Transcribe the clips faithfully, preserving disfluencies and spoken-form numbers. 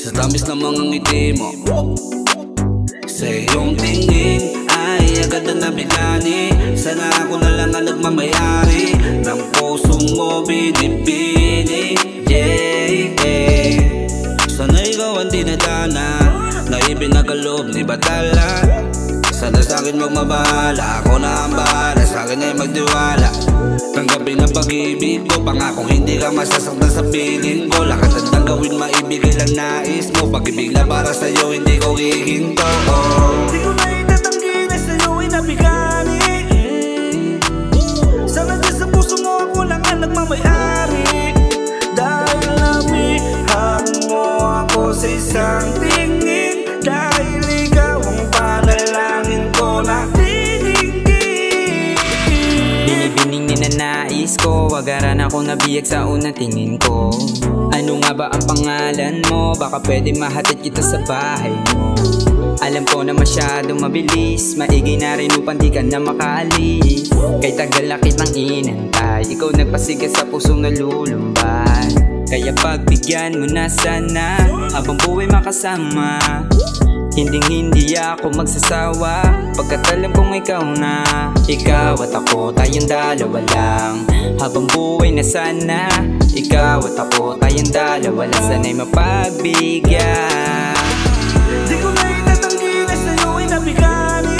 Sa tamis ng mga ngiti mo, sa iyong tingin ay agad na nabigani. Sana ako na lang ang nagmamayari ng puso mo binibini. Yeah, yeah. Sana ikaw ang dinadana na ibinagaloob ni Batala. Sana sa'kin magmabahala, ako na ang bahala, sa'kin ay magdiwala. Tanggapin ang pag-ibig ko, pangakong hindi ka masasaktan sa piling ko. Lahat ang gawin maibigay lang nais mo. Pag-ibig na para sa'yo, hindi ko hihinto. Di ko na itatanggi na sa'yo ay nabigani. Sana dyan sa puso mo ako lang ang nagmamayari. Dahil nabihag mo ako sa isang tingin. Dahil ikaw ang panalangin ko na tinigil. Binibining ninanais ko, wagaran ako nabiyag sa unang tingin ko. Ano nga ba ang pangalan mo? Baka pwede mahatid kita sa bahay mo. Alam ko na masyadong mabilis, maigi na rin upang di ka na makaalis. Kay tagal na kitang inantay, ikaw nagpasigat sa pusong nalulumbay. Kaya pagbigyan mo na sana, habang buhay makasama. Hinding hindi ako magsasawa, pagkat alam kong ikaw na. Ikaw at ako, tayong dalawa lang, habang buhay na sana. Ikaw at ako, tayong dalawa lang, sana'y mapagbigyan. Di ko na itatanggi na sa'yo ay nabigani.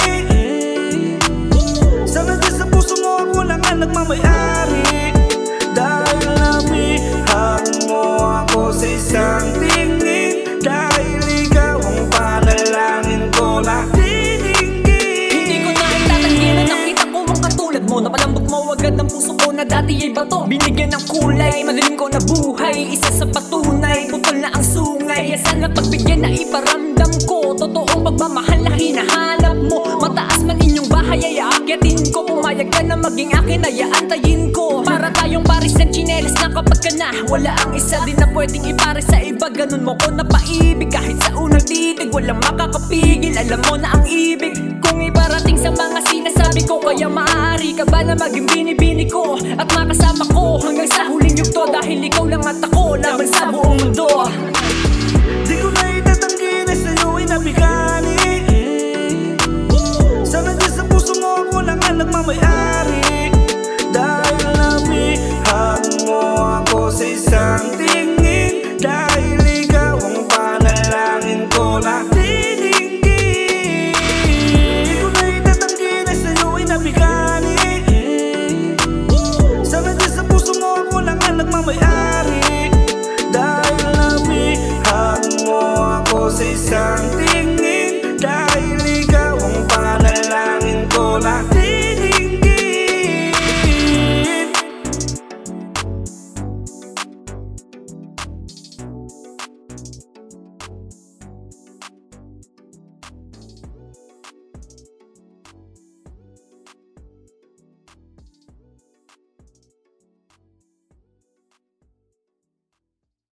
Sana dyan sa puso mo ako lang ang nagmamayari. Dahil nabihag mo ako sa isang tingin. Dahil ikaw ang panalangin ko na tinigil. Hindi ko na itatanggi na nakita ko ang katulad mo. Napalambot mo agad ang puso ko na dati ay bato. Binigyan ng kulay, madilim ko na buhay. Isa sa patunay, putol na ang sungay. Kaya sana pagbigyan na iparamdam ko totoong pagmamahal na hinahanap mo. Mataas man inyong bahay ay aakyatin ko. Pumayag ka na maging akin ay aantayin ko. Para tayong pares ng tsinelas na kapag ka na wala ang isa din na pwedeng ipares sa iba. Ganun mo ko napaibig kahit sa unang titig. Walang makakapigil, alam mo na ang ibig kung iparating sa mga sinasabi ko. Kaya maaari ka ba na maging binibini ko at makasama ko hanggang